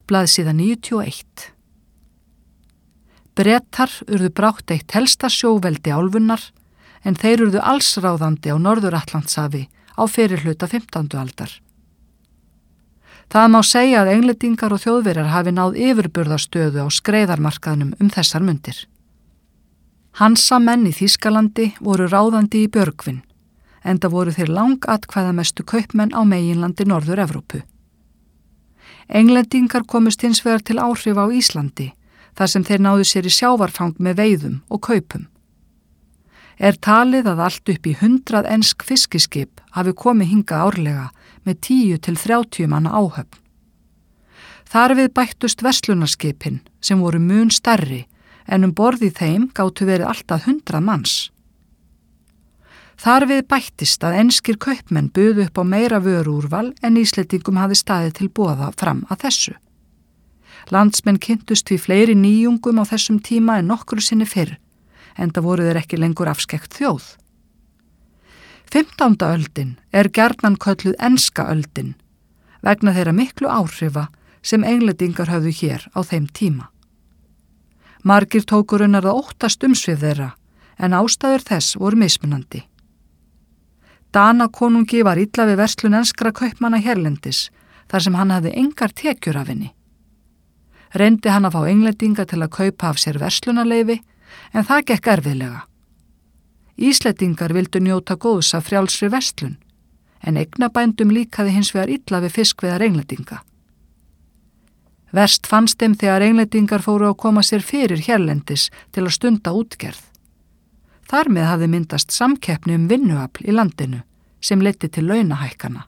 Blaðsíða 91. Bretar urðu brátt eitt helsta sjóveldi álfunnar, en þeir urðu allsráðandi á Norður-Atlantshafi á fyrirhluta 15. aldar. Það má segja að Englendingar og Þjóðverjar hafi náð yfirburðastöðu á skreiðarmarkaðnum þessar mundir. Hansamenn í Þýskalandi voru ráðandi í Björgvin, enda voru þeir langatkvæðamestu kaupmenn á meginlandi Norður-Evrópu. Englendingar komust hins vegar til áhrifa á Íslandi, þar sem þeir náðu sér í sjávarfang með veiðum og kaupum. Talið að allt upp í 100 ensk fiskiskip hafi komið hingað árlega með 10 til 30 manna áhöfn. Þar við bættust verslunarskipin sem voru mun stærri, en borð í þeim gátu verið alltaf 100 manns. Þar við bættist að enskir kaupmenn buðu upp á meira vöruúrval en Íslendingum hafi staðið til boða fram að þessu. Landsmenn kynntust því fleiri nýjungum á þessum tíma en nokkru sinni fyrr, enda voru þeir ekki lengur afskekkt þjóð. 15. öldin gjarnan kölluð enska öldin, vegna þeirra miklu áhrifa sem Englendingar höfðu hér á þeim tíma. Margir tóku raunar að óttast umsvif þeirra, en ástæður þess voru mismunandi. Danakonungi var illa við verslun enskra kaupmanna hérlendis, þar sem hann hafði engar tekjur af henni. Reyndi hann að fá Englendinga til að kaupa af sér verslunarleyfi, en það gekk erfiðlega. Íslendingar vildu njóta góðs af frjálsri verslun, en eignabændum líkaði hins vegar illa við fiskveiðar Englendinga. Verst fannst þeim þegar Englendingar fóru að koma sér fyrir hérlendis til að stunda útgerð. Þar með hafði myndast samkeppni vinnuafl í landinu sem leiddi til launahækkana.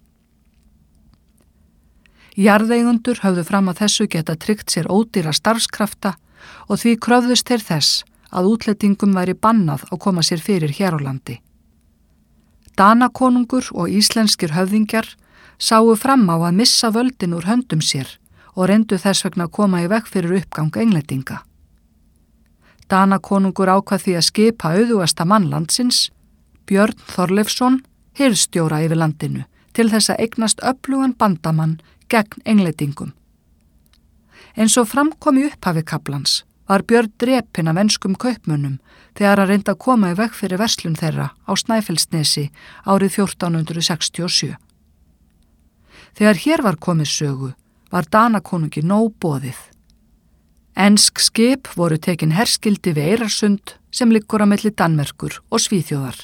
Jarðeigundur höfðu fram að þessu geta tryggt sér ódýra starfskrafta og því kröfðust þeir þess að útlendingum væri bannað að koma sér fyrir hér á landi. Danakonungur og íslenskir höfðingjar sáu fram á að missa völdin úr höndum sér og reyndu þess vegna að koma í veg fyrir uppgang Englendinga. Danakonungur ákvað því að skipa auðugasta mann landsins, Björn Þorleifsson, hirðstjóra yfir landinu, til þess að eignast öflugan bandamann gegn Englendingum. Eins og framkom í upphafi kaflans var Björn drepinn af enskum kaupmönnum þegar hann reyndi að koma í veg fyrir verslun þeirra á Snæfellsnesi árið 1467. Þegar hér var komið sögu var Danakonungi nóg boðið. Ensk skip voru tekin herskildi við Eyrarsund sem liggur á milli Danmerkur og Svíþjóðar.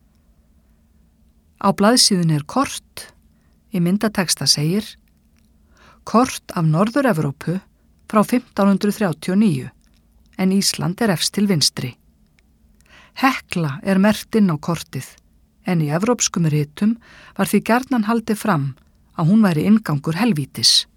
Á blaðsíðunni kort, í myndateksta segir: Kort af Norður-Evrópu frá 1539, en Ísland efst til vinstri. Hekla merkt inn á kortið, en í evrópskum ritum var því gjarnan haldið fram að hún væri inngangur helvítis.